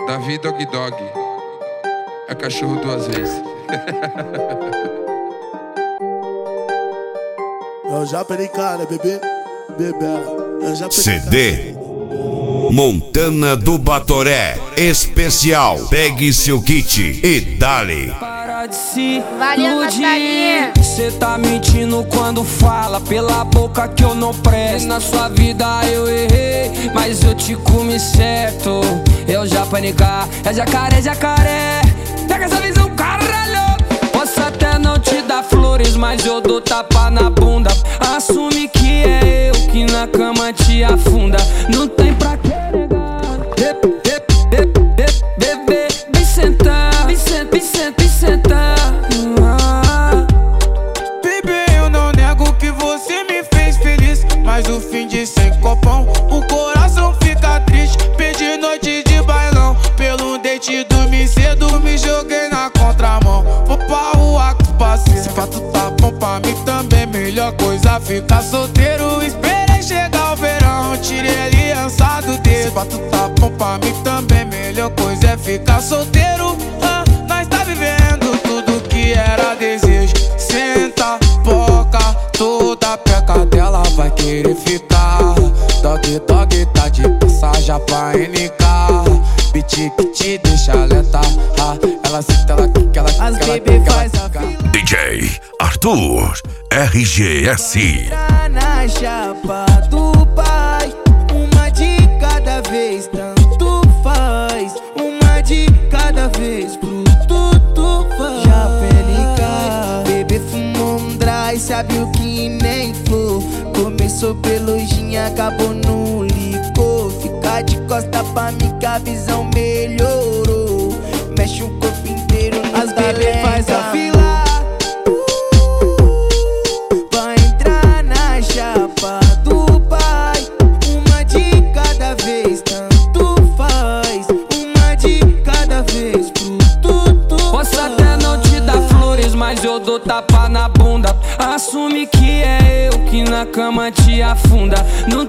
Davi Dog Dog é cachorro duas vezes. Eu já perei cara, bebê, bebê. CD Montana do Batoré especial. Pegue seu kit e dale. Para de se iludir. Cê tá mentindo quando fala pela boca que eu não presto. Na sua vida eu errei, mas eu te comi certo. Eu já panicar, é jacaré, jacaré. Pega essa visão, caralho. Posso até não te dar flores, mas eu dou tapa na bunda. Assume que é eu que na cama te afunda. Não tem pra que negar. Bebê, vem sentar, vem sentar. Bebê, eu não nego que você me fez feliz, mas o fim de sem copão, o coração fica triste. Perdi noite de bailão, pelo date dormi cedo, me joguei na contramão. Vou pra rua com os parceiros, se fato tá bom pra mim também, melhor coisa ficar solteiro. Esperei chegar o verão, tirei a aliança do dedo. Se fato tá bom pra mim também, melhor coisa é ficar solteiro. Nós tá vivendo tudo que era desejo. Senta, boca, toda peca dela vai querer ficar. Dog, dog, tá de passagem pra NK. Beat que te deixa lenta. Ela senta, ela quica, ela quica, As ela bebê quica, faz ela a quica. DJ Arthur RGS. Tá na chapa do pai, uma de cada vez, tanto faz. Uma de cada vez, pro tudo faz. Já pelica, bebê fumou um dry, sabe o que nem flor. Começou pelo gin, acabou no licor. Fica de costa pra mim que a visão melhorou. Mexe o corpo inteiro, as bebê faz a fila. Vai entrar na chapa do pai, uma de cada vez, tanto faz. Uma de cada vez, pro tudo. Posso até não te dar flores, mas eu dou tapa na bunda. Assume que é eu que na cama te afunda. Não